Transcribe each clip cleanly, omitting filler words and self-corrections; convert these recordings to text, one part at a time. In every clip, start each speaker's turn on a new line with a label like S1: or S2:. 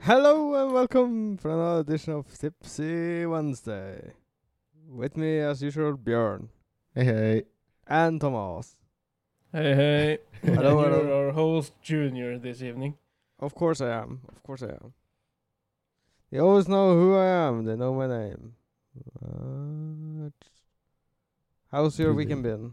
S1: Hello and welcome for another edition of Tipsy Wednesday. With me, as usual, Björn.
S2: Hey.
S1: And Thomas.
S3: Hey.
S1: Hello,
S3: And
S1: hello.
S3: you're our host, Junior, this evening.
S1: Of course I am. They always know who I am. They know my name. How's your weekend been?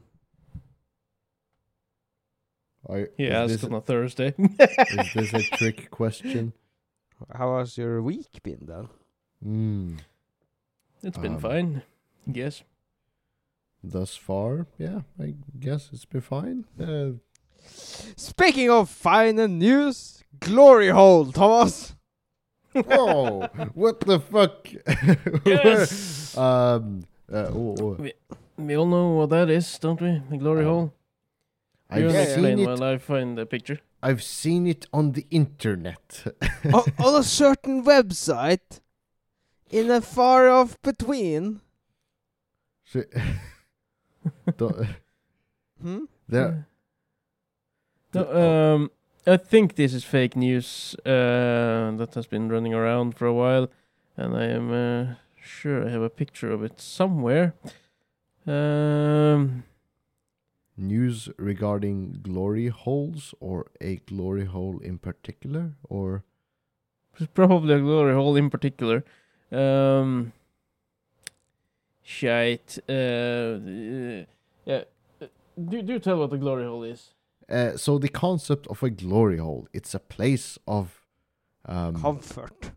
S3: He asked on a Thursday.
S2: Is this a trick question?
S1: How has your week been then?
S3: It's been fine, yes.
S2: Thus far, yeah, I guess it's been fine.
S1: Speaking of fine and news, Glory Hole, Thomas.
S2: Whoa! What the fuck?
S3: Yes! We all know what that is, don't we? The glory hole.
S2: I've
S3: You
S1: seen
S3: explain
S2: it.
S3: while I find the picture.
S2: I've seen it on the internet.
S1: on a certain website, in a far off between.
S2: There.
S3: No, I think this is fake news that has been running around for a while, and I am sure I have a picture of it somewhere.
S2: News regarding glory holes, or a glory hole in particular, or
S3: Probably a glory hole in particular. Shite. Yeah. Do tell what a glory hole is.
S2: so the concept of a glory hole, it's a place of
S1: Comfort.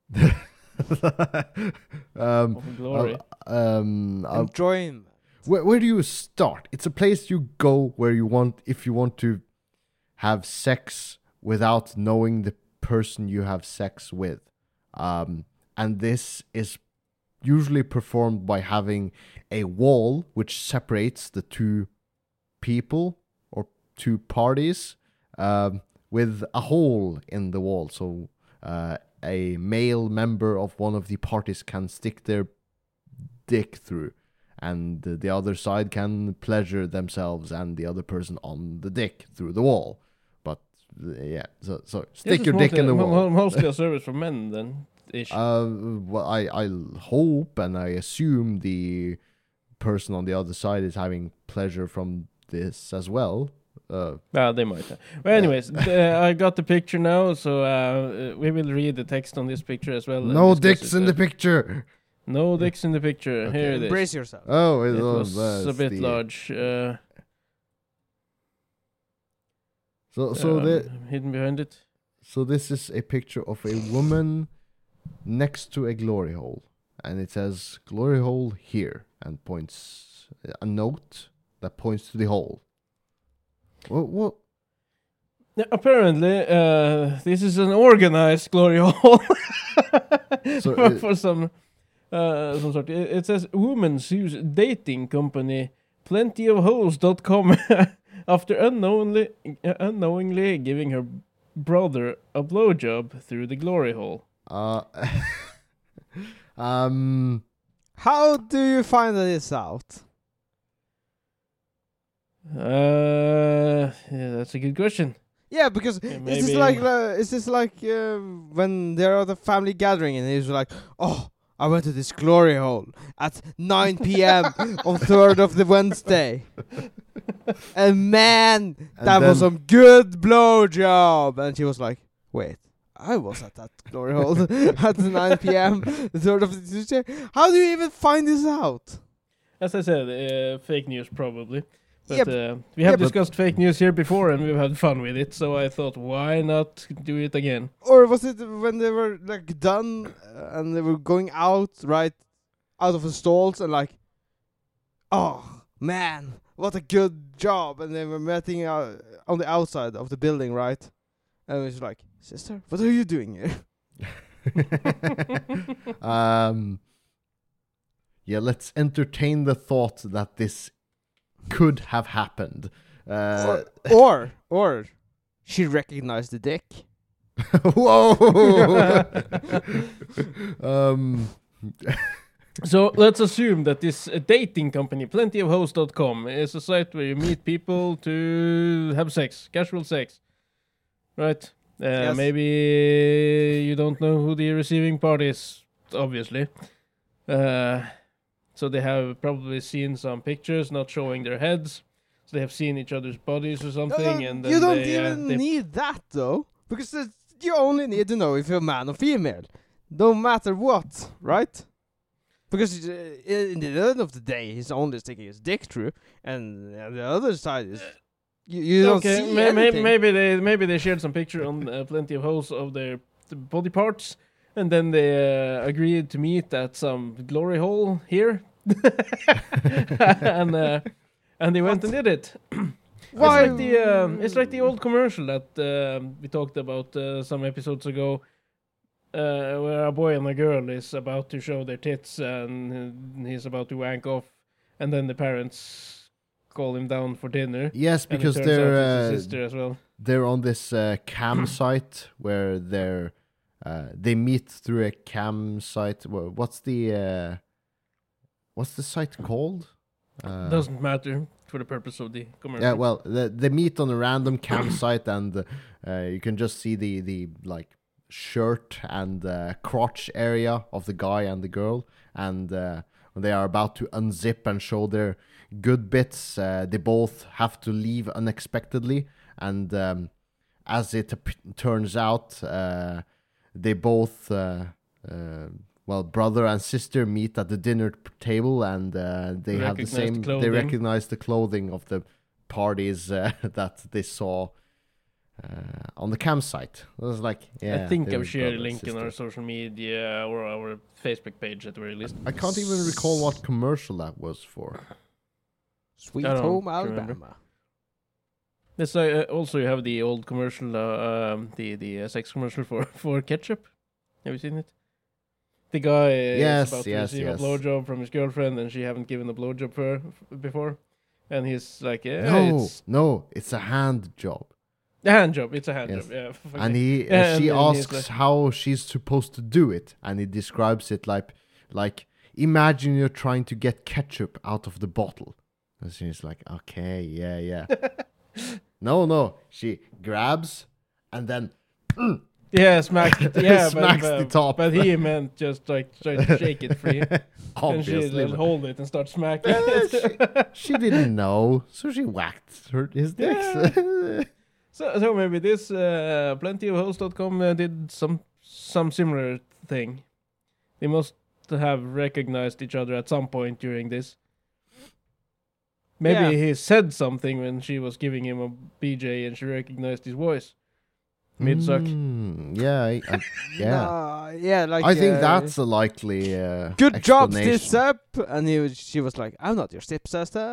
S3: Of glory.
S1: Enjoyment.
S2: Where do you start? It's a place you go where you want, if you want to have sex without knowing the person you have sex with. And this is usually performed by having a wall which separates the two people or two parties with a hole in the wall. So a male member of one of the parties can stick their dick through, and the other side can pleasure themselves and the other person on the dick through the wall. But yeah, so stick your dick in the wall.
S3: Mostly a service for men, then. Ish.
S2: Well, I hope and I assume the person on the other side is having pleasure from this as well.
S3: They might have. Well, anyways, I got the picture now, so we will read the text on this picture as well.
S2: No dicks in the picture.
S3: No dicks in the picture.
S2: Okay.
S3: Here it is.
S1: Embrace yourself.
S2: Oh,
S3: It was a bit large. Hidden behind it.
S2: So this is a picture of a woman next to a glory hole, and it says "glory hole here" and points a note that points to the hole. What?
S3: Yeah, apparently, this is an organized glory hole.
S2: So
S3: for some sort. It says woman sues dating company plentyofholes.com after unknowingly giving her brother a blowjob through the glory hole.
S1: How do you find this out?
S3: Yeah, that's a good question.
S1: Yeah, because is this like when there are the family gathering and he's like, oh, I went to this glory hole at 9 p.m. on 3rd of the Wednesday. And man, that was some good blowjob. And she was like, wait, I was at that glory hole at 9 p.m. the 3rd of the Tuesday. How do you even find this out?
S3: As I said, fake news probably. But
S1: Yep.
S3: we have discussed fake news here before and we've had fun with it, so I thought, why not do it again?
S1: Or was it when they were like done and they were going out, right, out of the stalls and like, oh man, what a good job, and they were meeting on the outside of the building, right? And it was like, sister, what are you doing here?
S2: Yeah, let's entertain the thought that this could have happened.
S1: Or she recognized the dick.
S2: Whoa!
S3: So let's assume that this dating company, plentyofholes.com, is a site where you meet people to have sex, casual sex, right?
S1: Yes.
S3: Maybe you don't know who the receiving party is, obviously. So they have probably seen some pictures not showing their heads. So they have seen each other's bodies or something. And then
S1: you don't
S3: they,
S1: even
S3: they
S1: need that though, because you only need to know if you're man or female, no matter what, right? Because in the end of the day, he's only sticking his dick through, and the other side is you don't see anything.
S3: maybe they shared some picture on Plenty of Holes of their body parts, and then they agreed to meet at some glory hole here, and they went and did it.
S1: Why?
S3: It's like the old commercial that we talked about some episodes ago, where a boy and a girl is about to show their tits and he's about to wank off, and then the parents call him down for dinner.
S2: Yes,
S3: And it
S2: because
S3: turns out it's
S2: they're
S3: his sister as well.
S2: they're on this campsite where they meet through a campsite. What's the site called?
S3: Doesn't matter for the purpose of the commercial.
S2: Yeah, well, they meet on a random campsite, and you can just see the like shirt and crotch area of the guy and the girl, and when they are about to unzip and show their good bits, they both have to leave unexpectedly, and as it turns out, they both brother and sister meet at the dinner table, and they have the same. They recognize the clothing of the parties that they saw on the campsite. It was like, yeah.
S3: I think
S2: they
S3: I've
S2: were
S3: shared a
S2: brother and
S3: link in
S2: sister.
S3: our social media or our Facebook page at the very least.
S2: I can't even recall what commercial that was for.
S1: Sweet
S3: I don't
S1: Home
S3: remember.
S1: Alabama.
S3: This also you have the old commercial, the sex commercial for ketchup. Have you seen it? The guy
S2: Yes,
S3: is about to
S2: yes,
S3: receive
S2: yes.
S3: a blowjob from his girlfriend, and she haven't given a blowjob before, and he's like, "Yeah,
S2: No, it's a hand job.
S3: a hand job. It's a hand
S2: Yes.
S3: job." Yeah,
S2: And
S3: she
S2: she asks
S3: like,
S2: how she's supposed to do it, and he describes it like imagine you're trying to get ketchup out of the bottle. And she's like, okay, yeah. No, she grabs and then
S3: yeah, smacks it. Yeah,
S2: smacks the top.
S3: But he meant just like try to shake it free, and she
S2: Obviously,
S3: like, hold it and start smacking
S2: Yeah,
S3: it.
S2: she didn't know, so she whacked his dicks.
S3: Yeah. So maybe this plentyofholes.com did some similar thing. They must have recognized each other at some point during this. Maybe he said something when she was giving him a BJ and she recognized his voice. Mid-suck.
S2: Yeah,
S1: Yeah, like
S2: I think that's a likely
S1: good job,
S2: explanation.
S1: step. And she was like, "I'm not your stepsister."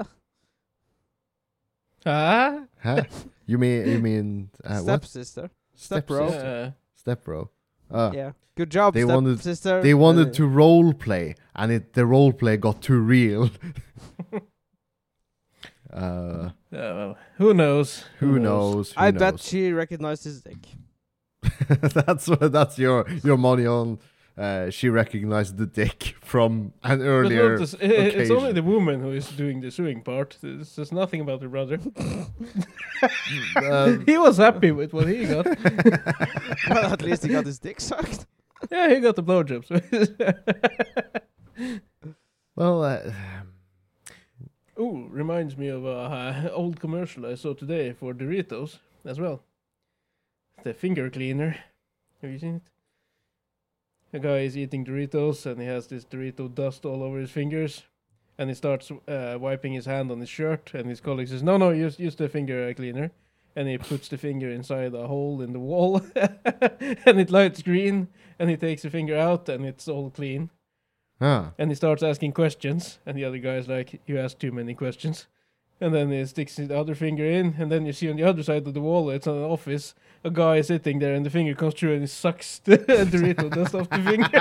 S3: Ah?
S2: Huh? You mean what?
S1: Stepsister. Step-bro.
S2: Step-bro.
S1: Yeah. Good job,
S2: They wanted-
S1: stepsister.
S2: They wanted to role play, and the role play got too real.
S3: Well, who knows?
S2: Who knows?
S1: I bet she recognized his dick.
S2: that's your money on. She recognized the dick from an earlier.
S3: But it's only
S2: occasion.
S3: the woman who is doing the suing part. There's nothing about her brother. He was happy with what he got.
S1: Well, at least he got his dick sucked.
S3: Yeah, he got the blowjobs.
S2: Well,
S3: Ooh, reminds me of a old commercial I saw today for Doritos as well. The finger cleaner. Have you seen it? A guy is eating Doritos and he has this Dorito dust all over his fingers. And he starts wiping his hand on his shirt, and his colleague says, no, use the finger cleaner. And he puts the finger inside a hole in the wall, and it lights green, and he takes the finger out, and it's all clean. And he starts asking questions, and the other guy's like, you asked too many questions. And then he sticks the other finger in, and then you see on the other side of the wall, it's an office, a guy is sitting there, and the finger comes through, and he sucks the Dorito dust off the finger.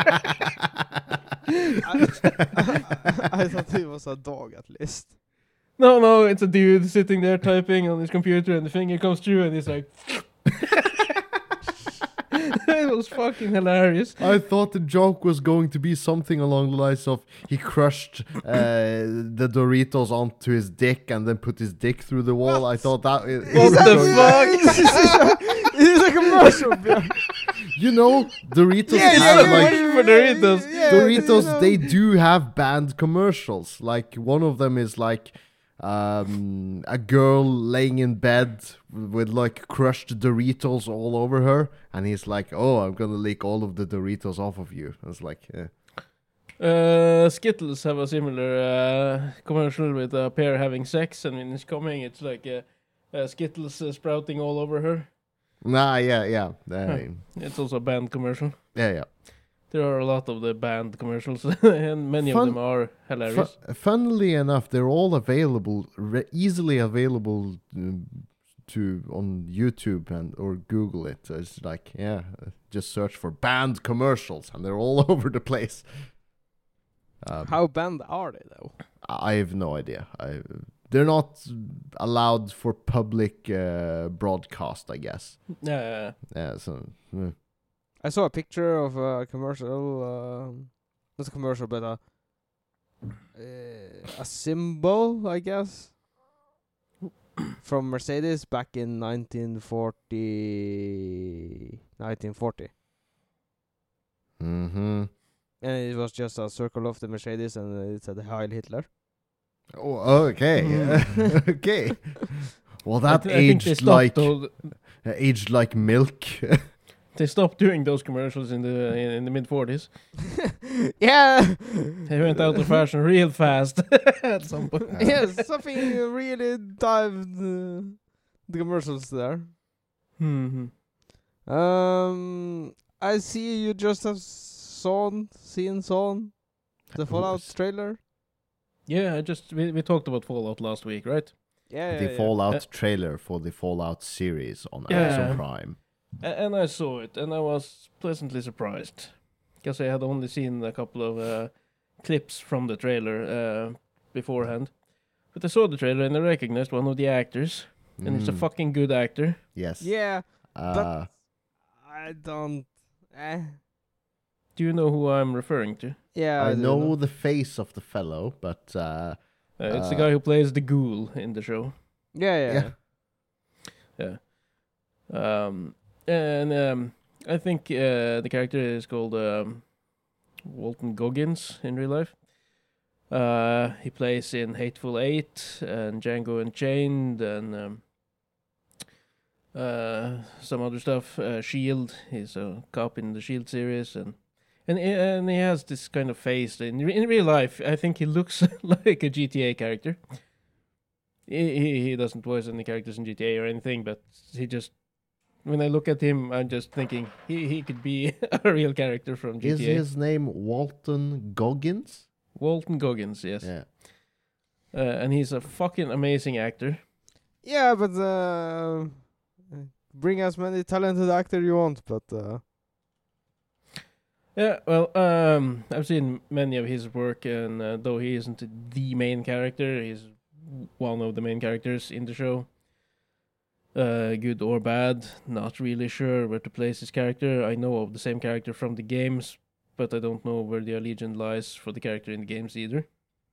S1: I thought it was a dog at least.
S3: No, it's a dude sitting there typing on his computer, and the finger comes through, and he's like... It was fucking hilarious.
S2: I thought the joke was going to be something along the lines of he crushed the Doritos onto his dick and then put his dick through the wall. I thought that.
S3: What the fuck?
S1: It is a commercial, Björn.
S2: You know, Doritos
S1: Yeah,
S2: have
S1: yeah,
S2: like
S1: yeah,
S3: for Doritos.
S1: yeah,
S2: Doritos.
S1: you know.
S2: They do have banned commercials. Like one of them is like a girl laying in bed with like crushed Doritos all over her, and he's like, "Oh, I'm gonna lick all of the Doritos off of you." I was like, yeah.
S3: Skittles have a similar commercial with a pair having sex, and when it's coming, it's like Skittles sprouting all over her.
S2: Nah, yeah.
S3: It's also a band commercial.
S2: Yeah.
S3: There are a lot of the band commercials, and many of them are hilarious.
S2: Funnily enough, they're all available, easily available to on YouTube or Google it. It's like, just search for band commercials, and they're all over the place.
S1: How banned are they though?
S2: I have no idea. They're not allowed for public broadcast, I guess.
S3: Yeah.
S2: Yeah, so.
S1: I saw a picture of a commercial, not a commercial, but a symbol, I guess, from Mercedes back in 1940.
S2: Mm-hmm.
S1: And it was just a circle of the Mercedes, and it said Heil Hitler.
S2: Oh, okay. Okay. Well, that
S3: I think they stopped
S2: aged like milk.
S3: They stopped doing those commercials in the mid 40s.
S1: Yeah.
S3: They went out of fashion real fast at some point.
S1: Yes, something really dived the commercials there.
S3: Mm-hmm.
S1: I see you just have seen the Fallout trailer.
S3: Yeah, we talked about Fallout last week, right?
S1: Yeah,
S2: The Fallout trailer for the Fallout series on
S3: Yeah.
S2: Amazon Prime.
S3: And I saw it, and I was pleasantly surprised, because I had only seen a couple of clips from the trailer beforehand. But I saw the trailer and I recognized one of the actors, and it's a fucking good actor.
S2: Yes.
S1: Yeah, but I don't.
S3: Do you know who I'm referring to?
S1: Yeah,
S2: I
S1: do
S2: know the face of the fellow, but
S3: It's the guy who plays the ghoul in the show.
S1: Yeah.
S3: And I think the character is called Walton Goggins in real life. He plays in Hateful Eight and Django Unchained and some other stuff. Shield. He's a cop in the Shield series, and he has this kind of face. In real life, I think he looks like a GTA character. He doesn't voice any characters in GTA or anything, but he just. When I look at him, I'm just thinking he could be a real character from GTA.
S2: is his name Walton Goggins?
S3: Walton Goggins, yes.
S2: Yeah.
S3: And he's a fucking amazing actor.
S1: Yeah, but bring as many talented actor you want, but
S3: Yeah, well, I've seen many of his work, and though he isn't the main character, he's one of the main characters in the show. Good or bad, not really sure where to place his character. I know of the same character from the games, but I don't know where the allegiance lies for the character in the games either.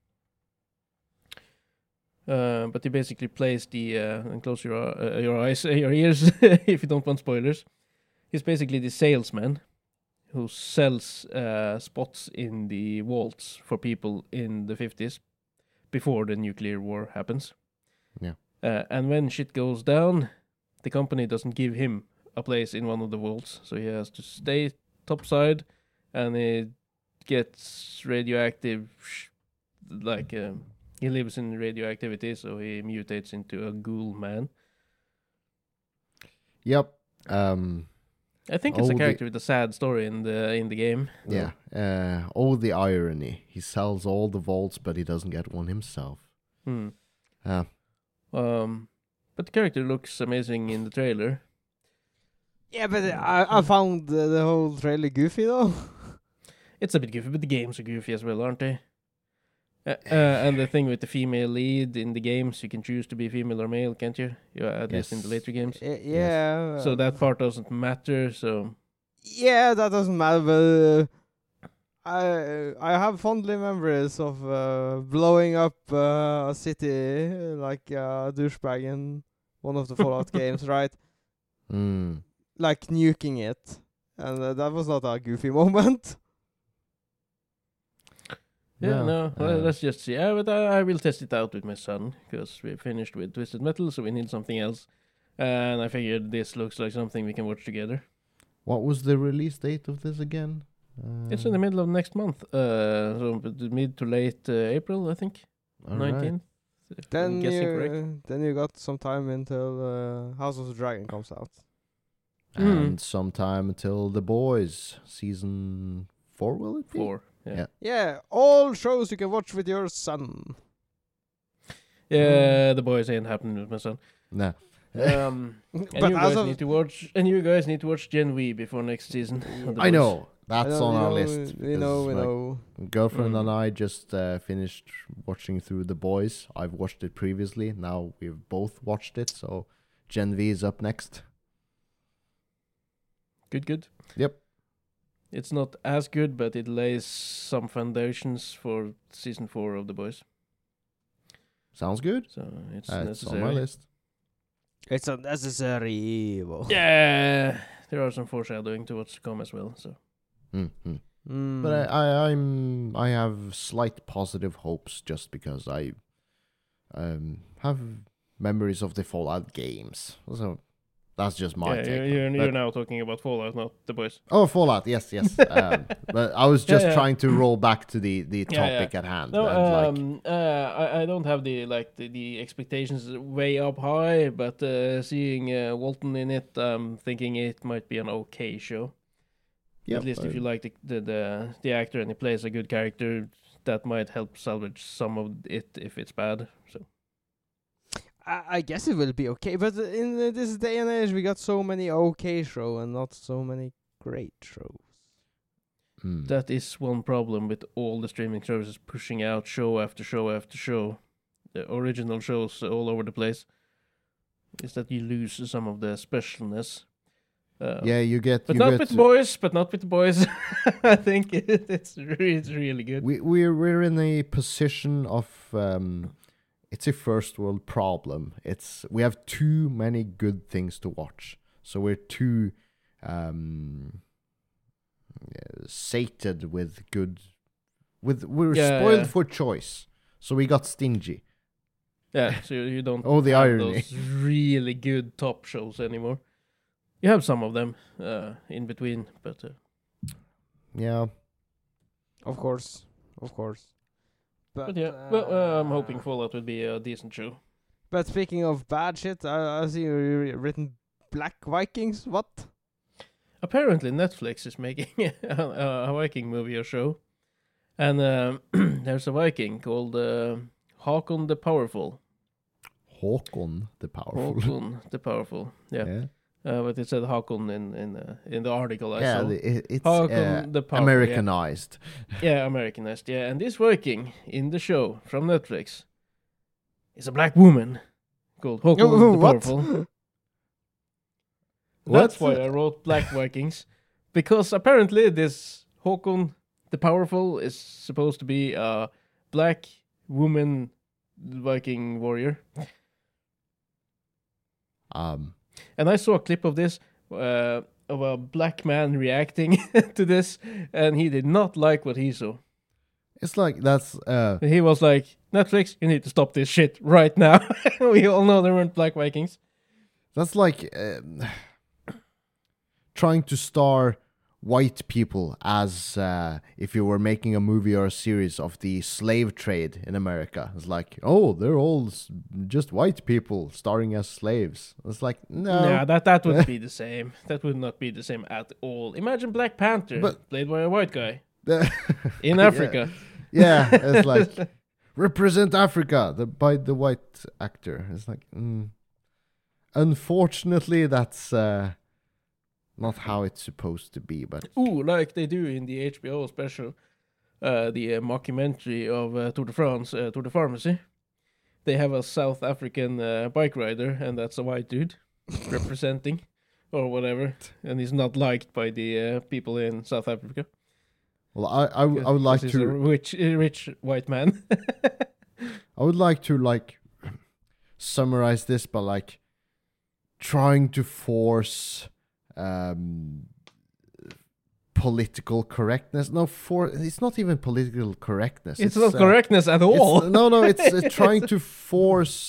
S3: But he basically plays the and close your eyes, your ears, if you don't want spoilers. He's basically the salesman who sells spots in the vaults for people in the 50s before the nuclear war happens.
S2: Yeah.
S3: And when shit goes down, the company doesn't give him a place in one of the vaults, so he has to stay topside, and he gets radioactive, he lives in radioactivity, so he mutates into a ghoul man.
S2: Yep.
S3: I think it's a character with a sad story in the game.
S2: Yeah. The irony. He sells all the vaults, but he doesn't get one himself.
S3: But the character looks amazing in the trailer.
S1: yeah, but I found the whole trailer goofy though.
S3: It's a bit goofy, but the games are goofy as well, aren't they? And the thing with the female lead in the games, you can choose to be female or male, can't you? At least in the later games.
S1: Yeah.
S3: So that part doesn't matter. So
S1: Yeah, that doesn't matter, but I have fondly memories of blowing up a city like a douchebag in one of the Fallout games, right? Like nuking it, and that was not a goofy moment.
S3: Yeah,
S2: No,
S3: let's just see. Yeah, but I will test it out with my son, because we finished with Twisted Metal, so we need something else. And I figured this looks like something we can watch together.
S2: What was the release date of this again?
S3: It's in the middle of next month, so mid to late April, I think.
S2: all right.
S3: 19th. If I'm guessing correct.
S1: Then you got some time until House of the Dragon comes out.
S2: And sometime until The Boys season 4, will it be?
S3: 4. Yeah.
S1: Yeah, all shows you can watch with your son.
S3: Yeah, The Boys ain't happening with my son.
S2: No.
S3: And
S1: But
S3: you
S1: as
S3: guys
S1: of
S3: need to watch. And you guys need to watch Gen V before next season. of The
S2: I
S3: Boys.
S2: know. That's on our list.
S1: We know.
S2: It's
S1: We
S2: like-
S1: know.
S2: Girlfriend and
S3: Mm.
S2: I just finished watching through The Boys. I've watched it previously. Now we've both watched it. So Gen V is up next.
S3: Good.
S2: Yep.
S3: It's not as good, but it lays some foundations for season 4 of The Boys.
S2: Sounds good.
S3: So it's
S2: It's on
S3: necessary.
S2: my list.
S1: It's a necessary evil.
S3: Yeah, there are some foreshadowing to what's to come as well. So
S2: Mm-hmm. But I have slight positive hopes just because I have memories of the Fallout games. So that's just my
S3: yeah,
S2: take.
S3: you're
S2: But-
S3: now talking about Fallout, not The Boys.
S2: Oh, Fallout, yes. But I was just
S3: Yeah.
S2: trying to roll back to the
S3: Yeah,
S2: topic at hand.
S3: No,
S2: and
S3: I don't have the expectations way up high, but seeing Walton in it, I'm thinking it might be an okay show.
S2: Yep,
S3: At least if you like the actor and he plays a good character, that might help salvage some of it if it's bad. So
S1: I guess it will be okay, but in this day and age, we got so many okay shows and not so many great shows.
S3: that is one problem with all the streaming services pushing out show after show after show, the original shows all over the place, is that you lose some of the specialness.
S2: yeah, you get.
S3: But
S2: you
S3: not
S2: get
S3: with the boys. But not with the boys. I think it's really good.
S2: We're in a position of it's a first world problem. We have too many good things to watch, so we're too sated with good. We're spoiled for choice, so we got stingy.
S3: Yeah, so you don't.
S2: Oh, the
S3: have
S2: irony.
S3: Those really good top shows anymore. You have some of them in between, but
S2: Yeah,
S1: Of course.
S3: but yeah. Well, I'm hoping Fallout will be a decent show.
S1: But speaking of bad shit, I see you written Black Vikings. What?
S3: Apparently, Netflix is making a Viking movie or show, and there's a Viking called Hakon the Powerful.
S2: Håkon the Powerful.
S3: Hakon the Powerful. Yeah. But it said Hakon in the article I
S2: Yeah,
S3: saw.
S2: it's
S3: Hakon the Powerful.
S2: Americanized.
S3: Yeah, Americanized. Yeah, and this Viking in the show from Netflix is a black woman called Hakon the
S1: What?
S3: Powerful.
S2: What?
S3: That's why I wrote Black Vikings, because apparently this Hakon the Powerful is supposed to be a black woman Viking warrior. And I saw a clip of this, of a black man reacting to this, and he did not like what he saw.
S2: It's like that's
S3: He was like, Netflix, you need to stop this shit right now. We all know there weren't black Vikings.
S2: That's like trying to star white people as if you were making a movie or a series of the slave trade in America. It's like, oh, they're all just white people starring as slaves. It's like, no.
S3: Nah, that would be the same. That would not be the same at all. Imagine Black Panther,
S2: But-
S3: played by a white guy in Africa.
S2: Yeah, it's like, represent Africa by the white actor. It's like, unfortunately, that's not how it's supposed to be. But
S3: Ooh, like they do in the HBO special, the mockumentary of Tour de France, Tour de Pharmacy. They have a South African bike rider, and that's a white dude representing. or whatever, and he's not liked by the people in South Africa.
S2: Well, I would like
S3: He's a rich white man.
S2: I would like to like summarize this by like trying to force political correctness. It's not even political correctness.
S3: It's not correctness at all.
S2: It's trying to force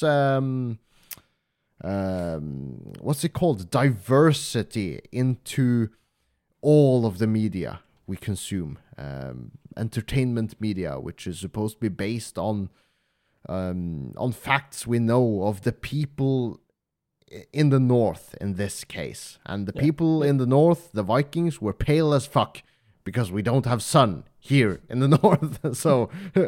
S2: what's it called? Diversity into all of the media we consume. Entertainment media, which is supposed to be based on facts we know of the people in the north in this case. And the people in the north, the Vikings, were pale as fuck because we don't have sun here in the north. So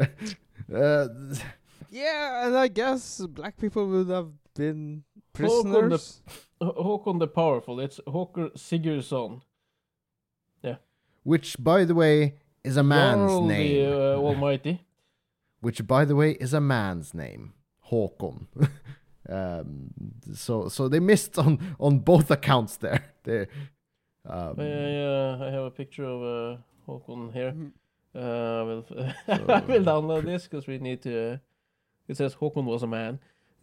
S1: yeah, and I guess black people would have been prisoners.
S3: Håkon the Powerful. It's Håkon Sigurdsson. Yeah.
S2: Which, by the way, is a man's
S3: Jarl
S2: name.
S3: the Almighty.
S2: Which, by the way, is a man's name. Håkon. So they missed on both accounts there.
S3: I have a picture of Håkon here. I will download this because we need to. It says Håkon was a man.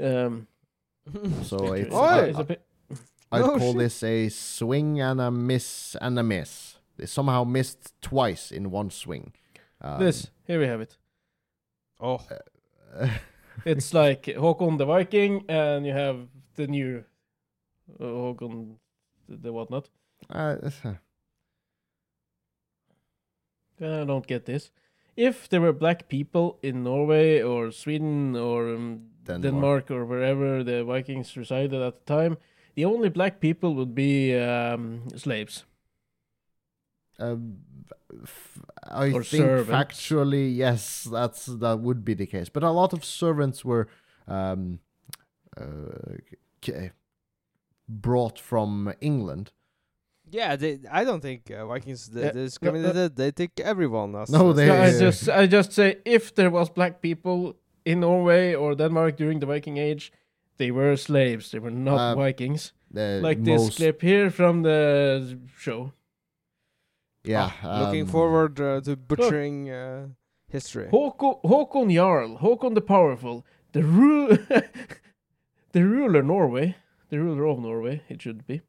S2: So it's I'd call this a swing and a miss and a miss. They somehow missed twice in one swing.
S3: Here we have it.
S1: Oh.
S3: It's like Håkon the Viking, and you have the new Håkon the whatnot. I don't get this. If there were black people in Norway or Sweden or Denmark or wherever the Vikings resided at the time, the only black people would be slaves.
S2: I think
S3: servants.
S2: Factually, yes, that would be the case. But a lot of servants were brought from England.
S1: Yeah, I don't think Vikings discriminated. They take everyone.
S3: I just say if there was black people in Norway or Denmark during the Viking Age, they were slaves. They were not Vikings. Like this clip here from the show.
S2: Yeah.
S1: Looking forward to butchering history.
S3: Håkon Jarl, Håkon the Powerful, the ruler of Norway, it should be.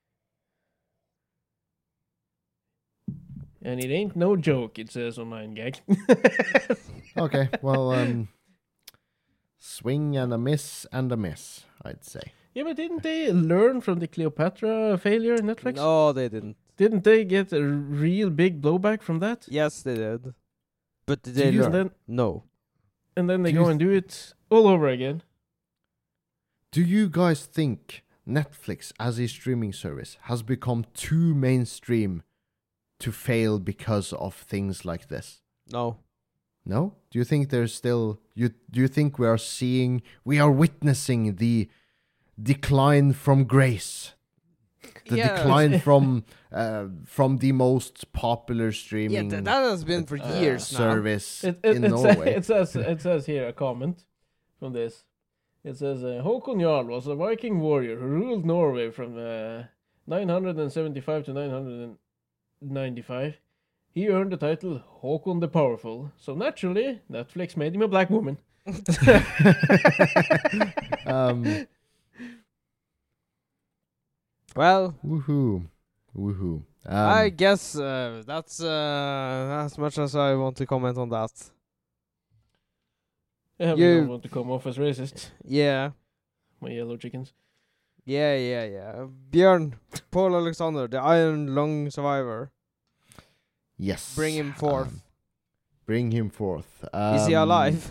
S3: And it ain't no joke, it says on 9gag.
S2: Okay, well, swing and a miss, I'd say.
S3: Yeah, but didn't they learn from the Cleopatra failure in Netflix?
S1: No, they didn't.
S3: Didn't they get a real big blowback from that?
S1: Yes, they did. But did they learn? No.
S3: And then they go and do it all over again.
S2: Do you guys think Netflix as a streaming service has become too mainstream to fail because of things like this?
S1: No.
S2: No? Do you think there's still... Do you think we are witnessing the decline from grace? The decline from the most popular streaming
S1: that has been for years
S2: service in Norway.
S3: It says here a comment from this. It says Håkon Jarl was a Viking warrior who ruled Norway from 975 to 995. He earned the title Håkon the Powerful. So naturally, Netflix made him a black woman.
S1: Well,
S2: woohoo.
S1: I guess that's as much as I want to comment on that.
S3: Yeah, we don't want to come off as racist.
S1: Yeah.
S3: My yellow chickens.
S1: Yeah. Björn, Paul Alexander, the Iron Lung survivor.
S2: Yes.
S1: Bring him forth.
S2: Is
S1: he alive?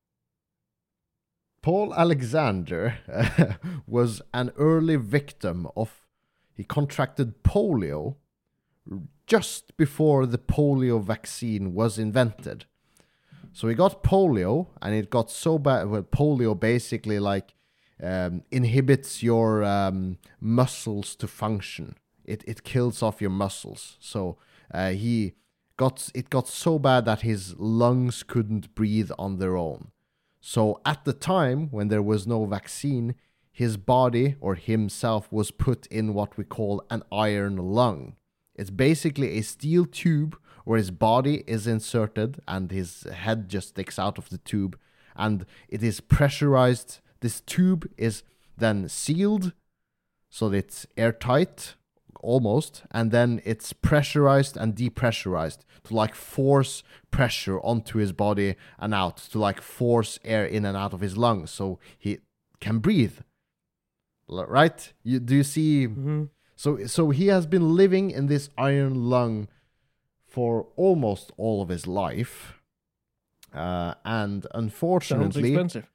S2: Paul Alexander was an early victim of... He contracted polio just before the polio vaccine was invented. So he got polio, and it got so bad... Well, polio basically like inhibits your muscles to function. It kills off your muscles. So it got so bad that his lungs couldn't breathe on their own. So at the time, when there was no vaccine, his body or himself was put in what we call an iron lung. It's basically a steel tube where his body is inserted and his head just sticks out of the tube, and it is pressurized. This tube is then sealed so that it's airtight almost, and then it's pressurized and depressurized to like force pressure onto his body and out, to like force air in and out of his lungs so he can breathe. Right? Do you see?
S3: Mm-hmm.
S2: So he has been living in this iron lung for almost all of his life, and
S3: Sounds
S2: unfortunately,
S3: expensive.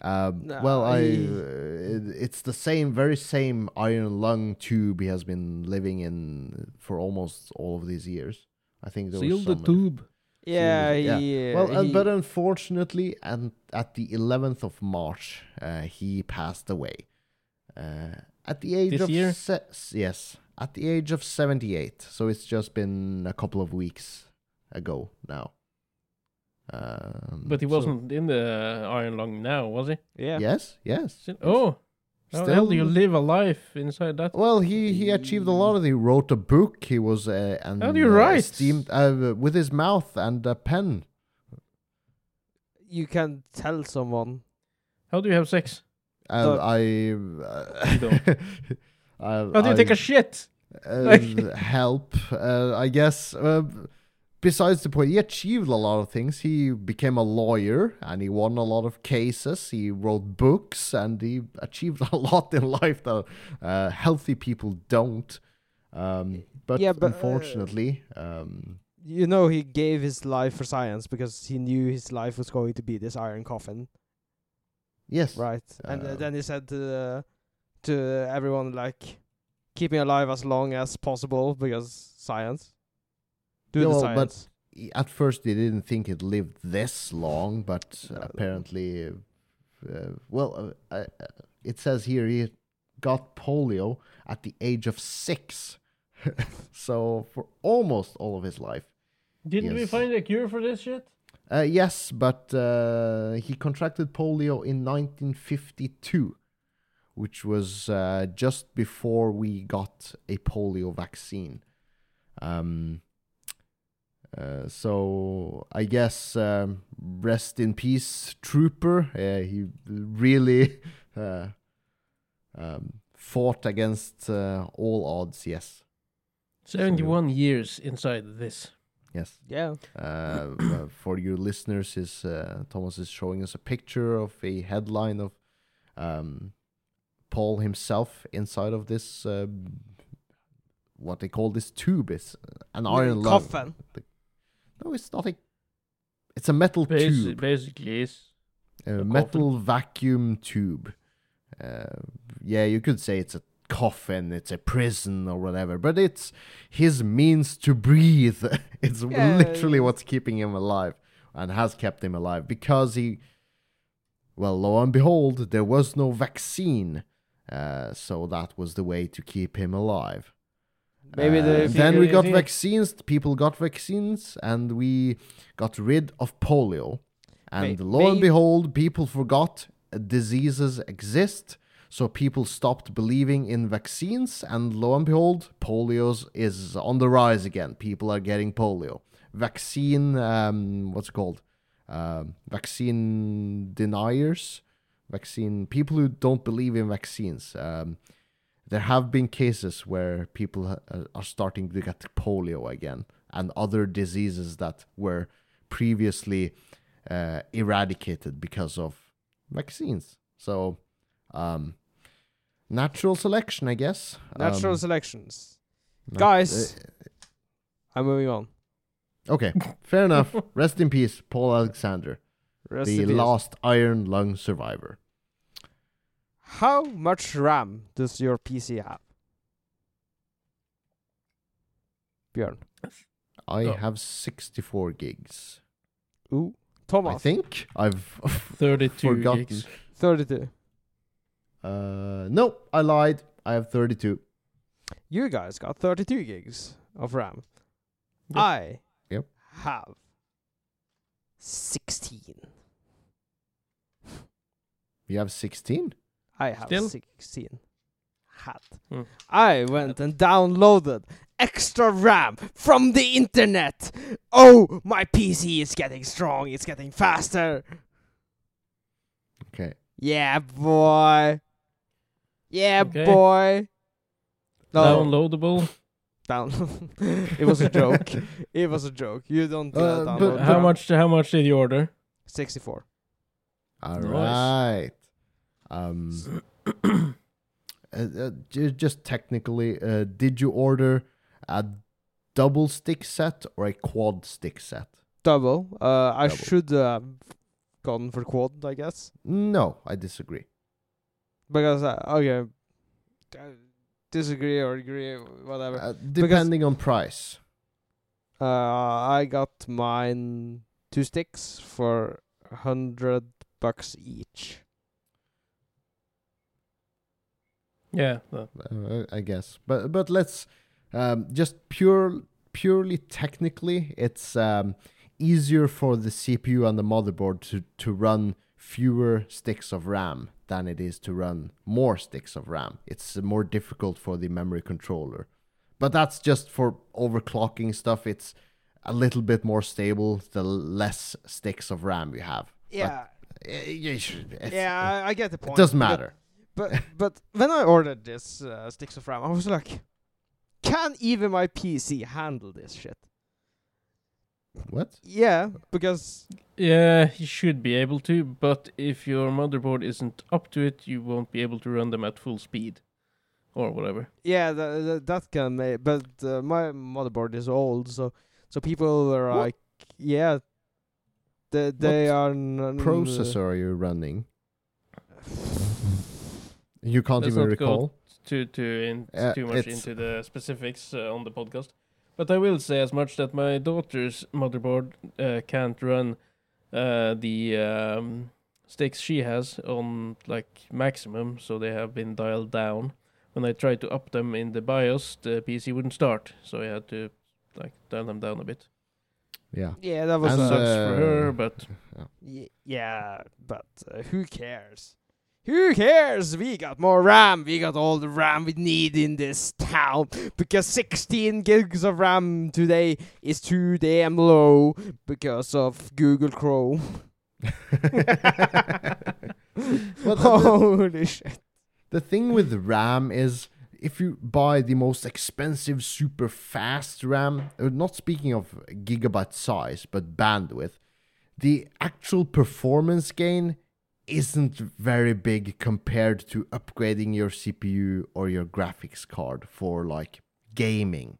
S2: it's the very same iron lung tube he has been living in for almost all of these years. I think there
S3: Seal
S2: was
S3: the
S2: some
S3: tube.
S1: Yeah,
S2: Well, but unfortunately, and at the 11th of March, he passed away. At the age
S3: This
S2: of
S3: year?
S2: Yes, at the age of 78. So it's just been a couple of weeks ago now.
S3: But he wasn't in the iron lung now, was he?
S1: yeah.
S2: Yes.
S3: Oh, how the hell do you live a life inside that?
S2: Well, he achieved a lot of. He wrote a book. He was and
S3: How do you write?
S2: esteemed with his mouth and a pen.
S1: You can tell someone.
S3: How do you have sex?
S2: And
S3: don't. How do you take a shit?
S2: help? I guess. Besides the point, he achieved a lot of things. He became a lawyer and he won a lot of cases. He wrote books and he achieved a lot in life that healthy people don't. But unfortunately,
S1: You know, he gave his life for science because he knew his life was going to be this iron coffin,
S2: yes,
S1: right? And then he said to everyone, like, keep me alive as long as possible because science. Do the science.
S2: But at first he didn't think it lived this long, but apparently, it says here he got polio at the age of 6. So for almost all of his life.
S3: Didn't we find a cure for this shit?
S2: Yes, but he contracted polio in 1952, which was just before we got a polio vaccine. So I guess rest in peace, Trooper. He really fought against all odds. Yes,
S3: 71 years inside this.
S2: yes.
S1: Yeah.
S2: For your listeners, Thomas is showing us a picture of a headline of Paul himself inside of this. What they call this tube is an iron lung.
S1: Coffin.
S2: No, it's not it's a metal tube.
S3: Basically, is
S2: A metal vacuum tube. Yeah, you could say it's a coffin, it's a prison or whatever, but it's his means to breathe. It's literally what's keeping him alive and has kept him alive because lo and behold, there was no vaccine. So that was the way to keep him alive.
S1: Maybe
S2: then we got vaccines. People got vaccines, and we got rid of polio. And lo and behold, people forgot diseases exist, so people stopped believing in vaccines. And lo and behold, polio is on the rise again. People are getting polio. Vaccine, what's it called? Vaccine deniers, people who don't believe in vaccines. There have been cases where people are starting to get polio again and other diseases that were previously eradicated because of vaccines. So, natural selection, I guess.
S1: Natural selections. Guys, I'm moving on.
S2: Okay, fair enough. Rest in peace, Paul Alexander, the last iron lung survivor.
S1: How much RAM does your PC have? Björn.
S2: I have 64 gigs.
S1: Ooh. Thomas.
S2: I think I've
S3: 32
S2: forgotten.
S3: gigs.
S1: 32.
S2: No, I lied. I have 32.
S1: You guys got 32 gigs of RAM.
S3: Yep.
S1: I
S2: Yep.
S1: have 16.
S2: You have 16?
S1: I have
S3: Still?
S1: 16. Had.
S3: Hmm.
S1: I went and downloaded extra RAM from the internet. Oh, my PC is getting strong. It's getting faster.
S2: Okay.
S1: Yeah, boy. Yeah,
S3: Okay.
S1: boy. No,
S3: Downloadable.
S1: It was a joke. It was a joke. You don't
S2: But
S1: download.
S3: How much did you order?
S1: 64.
S2: All
S3: Nice.
S2: right. Just technically, did you order a double stick set or a quad stick set?
S1: Double. I
S2: Double.
S1: should have gone for quad, I guess.
S2: No, I disagree.
S1: Because, okay. Disagree or agree, whatever.
S2: Depending on price.
S1: I got mine 2 sticks for $100 each.
S3: Yeah.
S2: I guess, but let's just purely technically, it's easier for the CPU and the motherboard to run fewer sticks of RAM than it is to run more sticks of RAM. It's more difficult for the memory controller, but that's just for overclocking stuff. It's a little bit more stable the less sticks of RAM you have.
S1: Yeah.
S2: Yeah,
S1: I get the point.
S2: it doesn't matter.
S1: But when I ordered this sticks of RAM, I was like, can even my PC handle this shit?
S2: What?
S1: Yeah, because
S3: Yeah, you should be able to, but if your motherboard isn't up to it, you won't be able to run them at full speed. Or whatever.
S1: yeah, that can make. But my motherboard is old, so people were
S2: What?
S1: like, yeah, they
S2: What
S1: are
S2: Processor are you running? You can't
S3: Let's
S2: even
S3: not go
S2: recall.
S3: too much
S2: it's-
S3: into the specifics on the podcast. But I will say as much that my daughter's motherboard can't run the sticks she has on like maximum, so they have been dialed down. When I tried to up them in the BIOS, the PC wouldn't start, so I had to like dial them down a bit.
S2: Yeah.
S1: Yeah, that was
S2: And,
S3: Sucks for her, but
S1: yeah, but who cares? Who cares? We got more RAM. We got all the RAM we need in this town. Because 16 gigs of RAM today is too damn low because of Google Chrome.
S2: Well,
S1: Holy shit.
S2: the thing with RAM is if you buy the most expensive super fast RAM, not speaking of gigabyte size, but bandwidth, the actual performance gain isn't very big compared to upgrading your CPU or your graphics card for like gaming.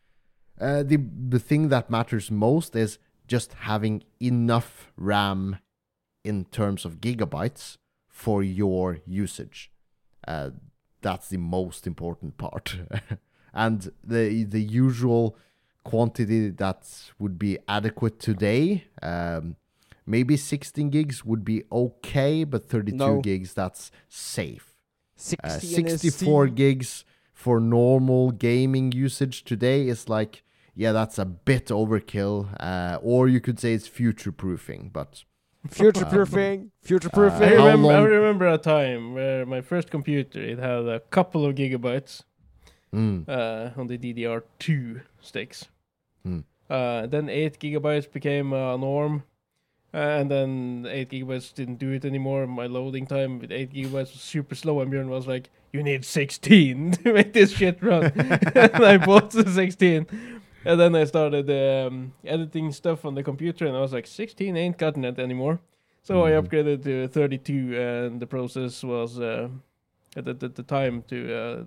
S2: The thing that matters most is just having enough RAM in terms of gigabytes for your usage. That's the most important part. And the usual quantity that would be adequate today, maybe 16 gigs would be okay, but 32
S1: No.
S2: gigs, that's safe.
S1: 16 is
S2: 64 gigs for normal gaming usage today is like, yeah, that's a bit overkill. Or you could say it's future-proofing, but...
S1: Future-proofing.
S3: I
S1: Future-proofing.
S2: How
S3: remember, I
S2: long-
S3: remember a time where my first computer, it had a couple of gigabytes
S2: Mm.
S3: on the DDR2 sticks.
S2: Mm.
S3: Then 8 gigabytes became a norm. And then 8 gigabytes didn't do it anymore. My loading time with 8 gigabytes was super slow. And Björn was like, you need 16 to make this shit run. And I bought the 16. And then I started editing stuff on the computer. And I was like, 16 ain't cutting it anymore. So I
S2: Mhm.
S3: upgraded to 32. And the process was, at the time to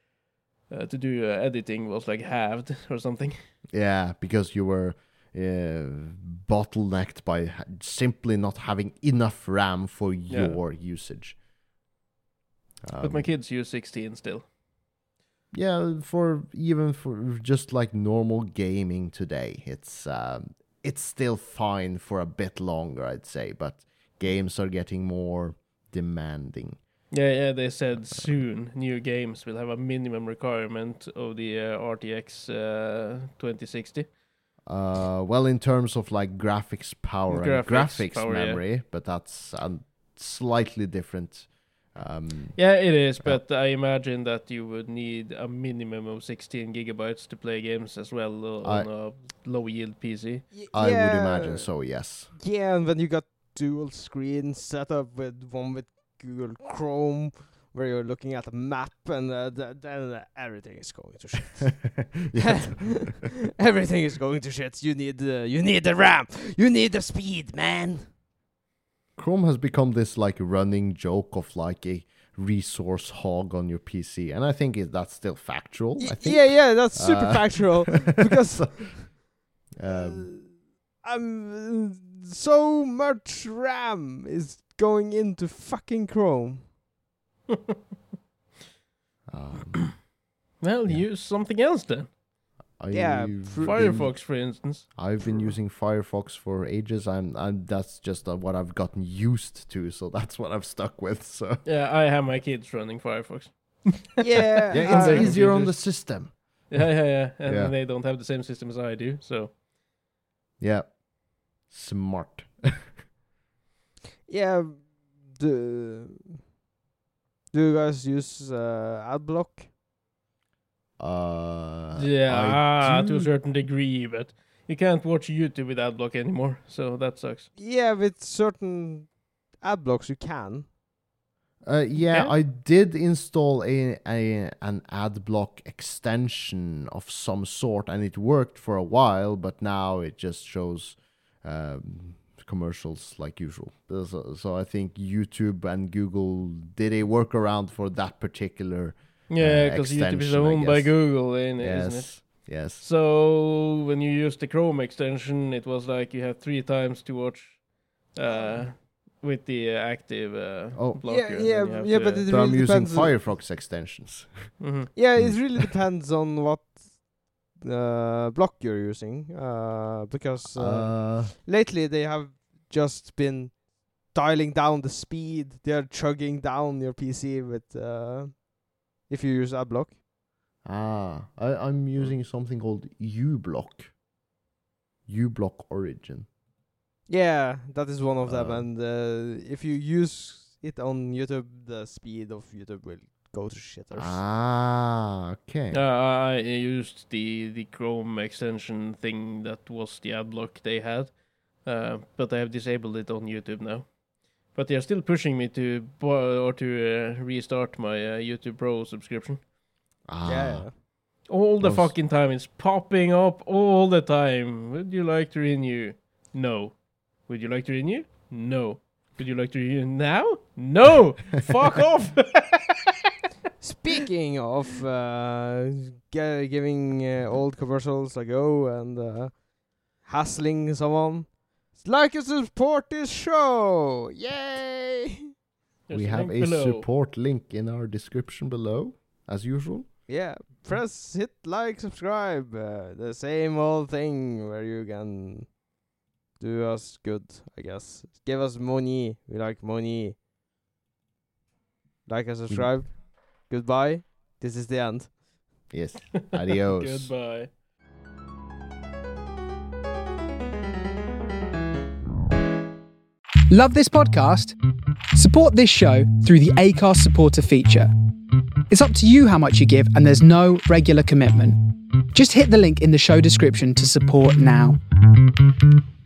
S3: do editing was like halved or something.
S2: Yeah, because you were bottlenecked by simply not having enough RAM for
S3: Yeah.
S2: your usage.
S3: But my kids use 16 still.
S2: Yeah, for just like normal gaming today, it's still fine for a bit longer, I'd say. But games are getting more demanding.
S3: Yeah, they said soon new games will have a minimum requirement of the RTX 2060.
S2: Well, in terms of like graphics power and
S3: Graphics
S2: graphics
S3: power, yeah.
S2: memory, but that's a slightly different
S3: Yeah, it is, but I imagine that you would need a minimum of 16 gigabytes to play games as well on a low-yield PC.
S2: I would imagine so, yes.
S1: Yeah, and then you got dual screen set up with one with Google Chrome, where you're looking at a map, and then everything is going to shit. Everything is going to shit. You need the RAM. You need the speed, man.
S2: Chrome has become this like running joke of like a resource hog on your PC, and I think that's still factual. I think.
S1: Yeah, that's super factual because so much RAM is going into fucking Chrome.
S3: Well, use something else then. Firefox, for instance.
S2: I've been using Firefox for ages. I'm that's just what I've gotten used to, so that's what I've stuck with. So
S3: yeah, I have my kids running Firefox.
S1: Yeah,
S2: it's easier on the system.
S3: Yeah, and they don't have the same system as I do, so
S2: yeah, smart.
S1: Yeah, do you guys use AdBlock?
S3: To a certain degree, but you can't watch YouTube with AdBlock anymore, so that sucks.
S1: Yeah, with certain AdBlocks you can.
S2: I did install an AdBlock extension of some sort, and it worked for a while, but now it just shows commercials like usual. So I think YouTube and Google did a workaround for that particular.
S3: Yeah, because YouTube is owned by Google, isn't it?
S2: Yes.
S3: So when you use the Chrome extension, it was like you have 3 times to watch with the active blocker.
S1: Yeah, but it
S2: so
S1: really
S2: I'm using
S1: depends.
S2: Firefox extensions.
S3: Mm-hmm.
S1: Yeah, it really depends on what block you're using. Because lately they have just been dialing down the speed. They're chugging down your PC with if you use AdBlock.
S2: I'm using something called uBlock. uBlock Origin.
S1: Yeah, that is one of them. And if you use it on YouTube, the speed of YouTube will go to shitters.
S2: Okay.
S3: I used the Chrome extension thing that was the AdBlock they had, but I have disabled it on YouTube now. But they're still pushing me to restart my YouTube Pro subscription.
S1: Yeah.
S3: All the fucking time. It's popping up all the time. Would you like to renew? No. Would you like to renew? No. Would you like to renew now? No! Fuck off!
S1: Speaking of giving old commercials a go and hassling someone, like and support this show! Yay!
S2: We have a support link in our description below, as usual.
S1: Yeah, hit like, subscribe. The same old thing where you can do us good, I guess. Give us money. We like money. Like and subscribe. Goodbye. This is the end.
S2: Yes. Adios.
S3: Goodbye.
S4: Love this podcast? Support this show through the Acast supporter feature. It's up to you how much you give, and there's no regular commitment. Just hit the link in the show description to support now.